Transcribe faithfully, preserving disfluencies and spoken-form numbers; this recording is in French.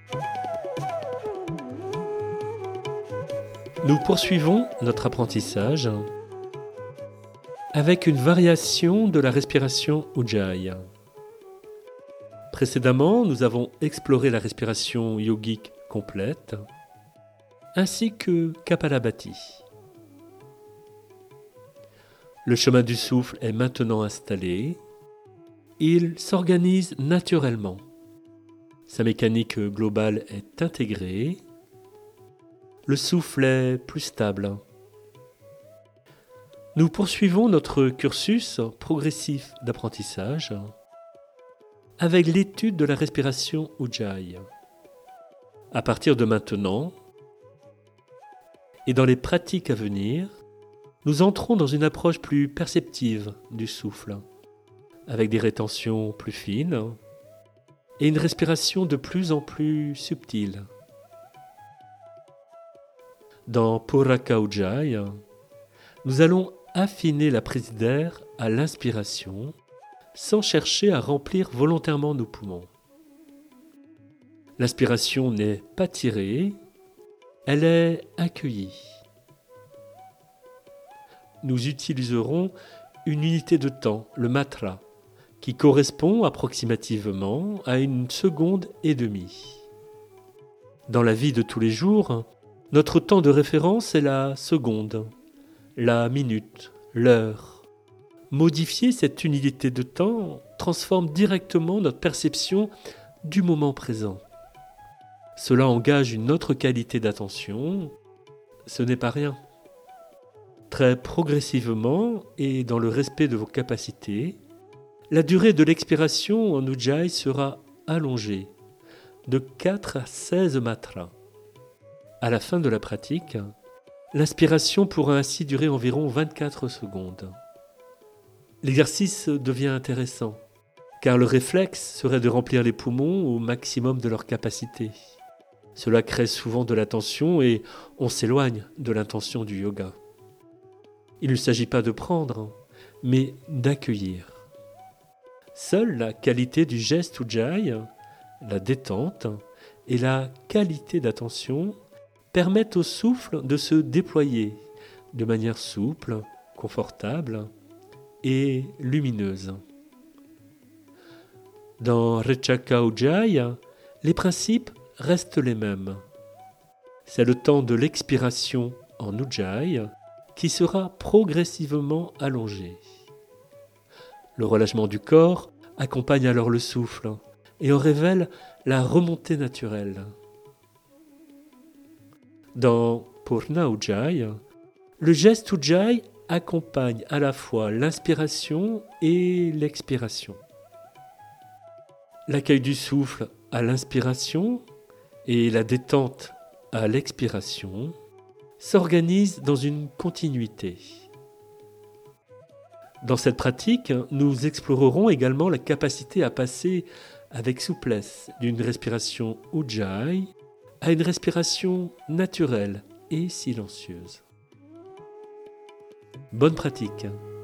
Nous poursuivons notre apprentissage avec une variation de la respiration Ujjayi. Précédemment, nous avons exploré la respiration yogique complète ainsi que Kapalabhati. Le chemin du souffle est maintenant installé. Il s'organise naturellement. Sa mécanique globale est intégrée. Le souffle est plus stable. Nous poursuivons notre cursus progressif d'apprentissage avec l'étude de la respiration Ujjayi. À partir de maintenant et dans les pratiques à venir, nous entrons dans une approche plus perceptive du souffle, avec des rétentions plus fines et une respiration de plus en plus subtile. Dans Puraka Ujjayi, nous allons affiner la prise d'air à l'inspiration sans chercher à remplir volontairement nos poumons. L'inspiration n'est pas tirée, elle est accueillie. Nous utiliserons une unité de temps, le matra, qui correspond approximativement à une seconde et demie. Dans la vie de tous les jours, notre temps de référence est la seconde, la minute, l'heure. Modifier cette unité de temps transforme directement notre perception du moment présent. Cela engage une autre qualité d'attention, ce n'est pas rien. Très progressivement et dans le respect de vos capacités, la durée de l'expiration en Ujjayi sera allongée de quatre à seize matras. À la fin de la pratique, l'inspiration pourra ainsi durer environ vingt-quatre secondes. L'exercice devient intéressant, car le réflexe serait de remplir les poumons au maximum de leur capacité. Cela crée souvent de la tension et on s'éloigne de l'intention du yoga. Il ne s'agit pas de prendre, mais d'accueillir. Seule la qualité du geste Ujjayi, la détente et la qualité d'attention permettent au souffle de se déployer de manière souple, confortable et lumineuse. Dans Rechaka Ujjayi, les principes restent les mêmes. C'est le temps de l'expiration en Ujjayi qui sera progressivement allongé. Le relâchement du corps accompagne alors le souffle et en révèle la remontée naturelle. Dans Purna Ujjayi, le geste Ujjayi accompagne à la fois l'inspiration et l'expiration. L'accueil du souffle à l'inspiration et la détente à l'expiration s'organisent dans une continuité. Dans cette pratique, nous explorerons également la capacité à passer avec souplesse d'une respiration Ujjayi à une respiration naturelle et silencieuse. Bonne pratique!